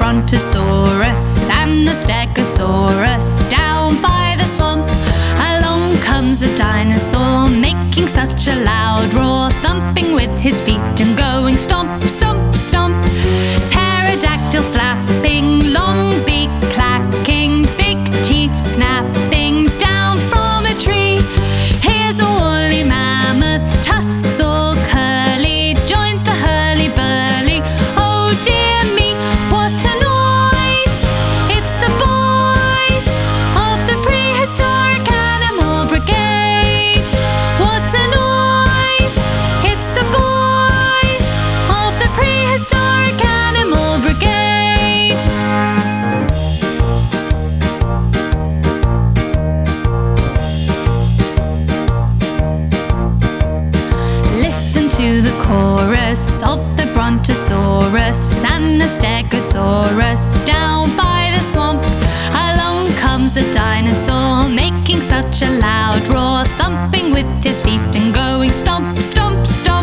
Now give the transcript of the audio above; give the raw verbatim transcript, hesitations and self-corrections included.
Brontosaurus and the Stegosaurus down by the swamp. Along comes a dinosaur, making such a loud roar, thumping with his feet and going stomp, stomp, stomp. Pterodactyl flapping, long beak clacking, big teeth snapping down from a tree. Here's a woolly mammoth, tusks all curly, joins the hurly-burly. Oh dear me, what a noise! It's the boys of the Prehistoric Animal Brigade. What a noise! It's the boys of the Prehistoric Animal Brigade. Listen to the chorus of the Brontosaurus and the Stegosaurus down by the swamp. Along comes a dinosaur, making such a loud roar, thumping with his feet and going stomp, stomp, stomp.